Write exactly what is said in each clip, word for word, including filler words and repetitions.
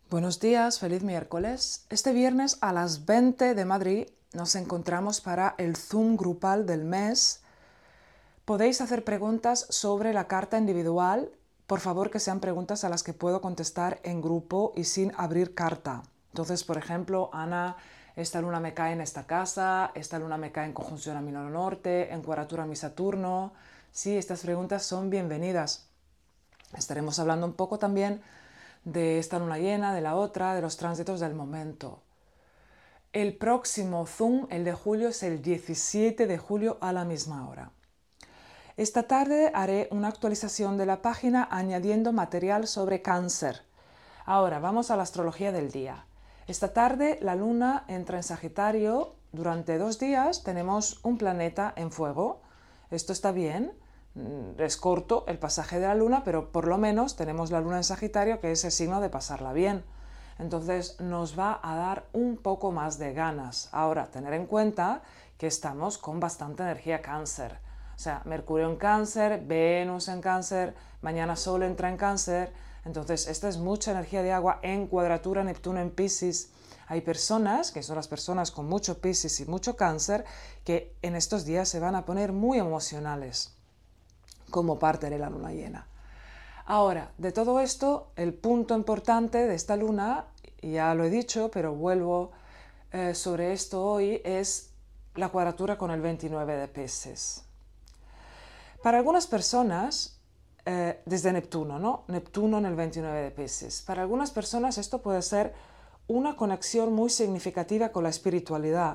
Buenos días, feliz miércoles. Este viernes a las veinte de Madrid nos encontramos para el Zoom grupal del mes. Podéis hacer preguntas sobre la carta individual. Por favor, que sean preguntas a las que puedo contestar en grupo y sin abrir carta. Entonces, por ejemplo, Ana, esta luna me cae en esta casa, esta luna me cae en conjunción a mi nodo norte, en cuadratura a mi Saturno. Sí, estas preguntas son bienvenidas. Estaremos hablando un poco también de esta luna llena, de la otra, de los tránsitos del momento. El próximo Zoom, el de julio, es el diecisiete de julio a la misma hora. Esta tarde haré una actualización de la página añadiendo material sobre Cáncer. Ahora vamos a la astrología del día. Esta tarde la luna entra en Sagitario. Durante dos días tenemos un planeta en fuego. Esto está bien. Es corto el pasaje de la luna, pero por lo menos tenemos la luna en Sagitario, que es el signo de pasarla bien. Entonces nos va a dar un poco más de ganas. Ahora, tener en cuenta que estamos con bastante energía Cáncer. O sea, Mercurio en Cáncer, Venus en Cáncer, mañana Sol entra en Cáncer. Entonces, esta es mucha energía de agua en cuadratura Neptuno en Piscis. Hay personas, que son las personas con mucho Piscis y mucho Cáncer, que en estos días se van a poner muy emocionales como parte de la luna llena. Ahora, de todo esto, el punto importante de esta luna, ya lo he dicho, pero vuelvo eh, sobre esto hoy, es la cuadratura con el veintinueve de Peces. Para algunas personas, eh, desde Neptuno, ¿no? Neptuno en el veintinueve de Peces. Para algunas personas esto puede ser una conexión muy significativa con la espiritualidad.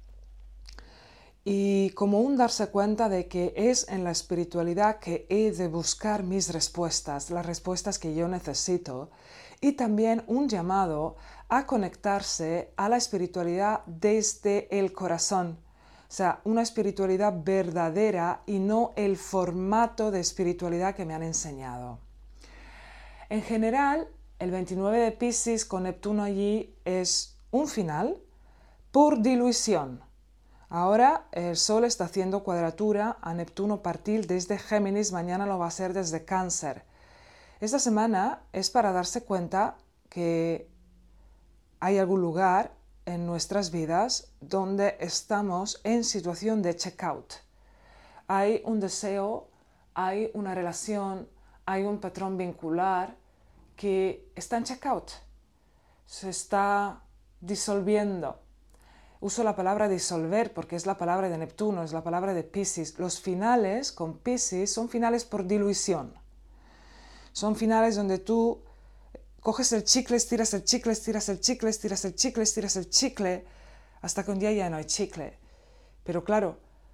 Y como un darse cuenta de que es en la espiritualidad que he de buscar mis respuestas, las respuestas que yo necesito, y también un llamado a conectarse a la espiritualidad desde el corazón. O sea, una espiritualidad verdadera y no el formato de espiritualidad que me han enseñado. En general, el veintinueve de Piscis con Neptuno allí es un final por dilución. Ahora el Sol está haciendo cuadratura a Neptuno partil desde Géminis, mañana lo va a hacer desde Cáncer. Esta semana es para darse cuenta que hay algún lugar en nuestras vidas donde estamos en situación de check-out. Hay un deseo, hay una relación, hay un patrón vincular que está en check-out, se está disolviendo. Uso la palabra disolver porque es la palabra de Neptuno, es la palabra de Piscis. Los finales con Piscis son finales por dilución. Son finales donde tú coges el chicle, estiras el chicle, estiras el chicle, estiras el chicle, estiras el chicle, hasta que un día ya no hay chicle. Pero claro,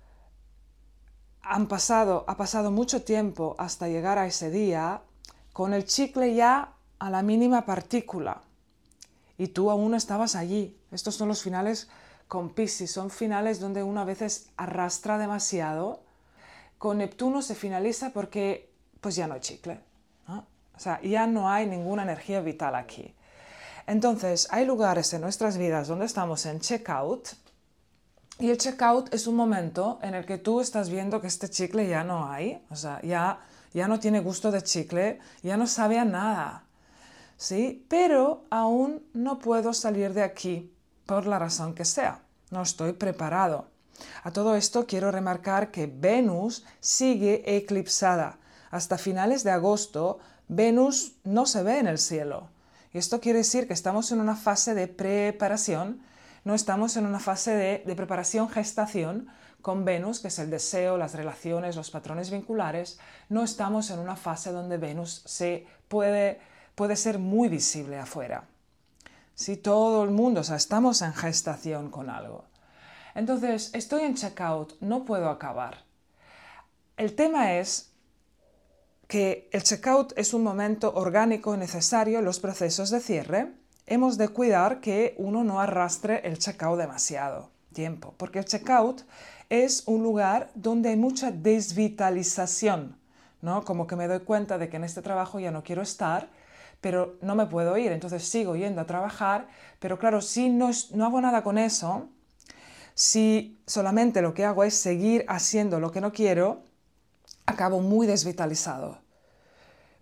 han pasado, ha pasado mucho tiempo hasta llegar a ese día con el chicle ya a la mínima partícula. Y tú aún estabas allí. Estos son los finales con Piscis, son finales donde uno a veces arrastra demasiado. Con Neptuno se finaliza porque pues ya no hay chicle, ¿no? O sea, ya no hay ninguna energía vital aquí. Entonces, hay lugares en nuestras vidas donde estamos en check-out, y el check-out es un momento en el que tú estás viendo que este chicle ya no hay, o sea, ya, ya no tiene gusto de chicle, ya no sabe a nada, ¿sí? Pero aún no puedo salir de aquí por la razón que sea, no estoy preparado. A todo esto quiero remarcar que Venus sigue eclipsada. Hasta finales de agosto, Venus no se ve en el cielo. Y esto quiere decir que estamos en una fase de preparación, no estamos en una fase de, de preparación, gestación, con Venus, que es el deseo, las relaciones, los patrones vinculares. No estamos en una fase donde Venus se puede, puede ser muy visible afuera. Sí, todo el mundo, o sea, estamos en gestación con algo. Entonces, estoy en checkout, no puedo acabar. El tema es que el checkout es un momento orgánico y necesario en los procesos de cierre. Hemos de cuidar que uno no arrastre el checkout demasiado tiempo, porque el checkout es un lugar donde hay mucha desvitalización, ¿no? Como que me doy cuenta de que en este trabajo ya no quiero estar, pero no me puedo ir, entonces sigo yendo a trabajar, pero claro, si no, no hago nada con eso, si solamente lo que hago es seguir haciendo lo que no quiero, acabo muy desvitalizado.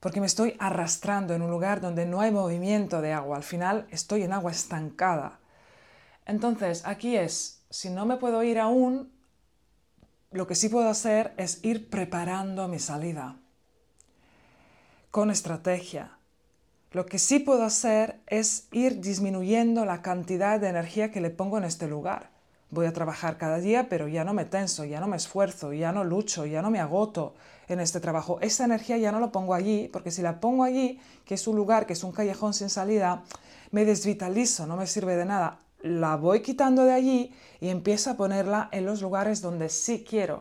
porque me estoy arrastrando en un lugar donde no hay movimiento de agua. Al final estoy en agua estancada. Entonces, aquí es, si no me puedo ir aún, lo que sí puedo hacer es ir preparando mi salida con estrategia. Lo que sí puedo hacer es ir disminuyendo la cantidad de energía que le pongo en este lugar. Voy a trabajar cada día, pero ya no me tenso, ya no me esfuerzo, ya no lucho, ya no me agoto en este trabajo. Esa energía ya no la pongo allí, porque si la pongo allí, que es un lugar, que es un callejón sin salida, me desvitalizo, no me sirve de nada. La voy quitando de allí y empiezo a ponerla en los lugares donde sí quiero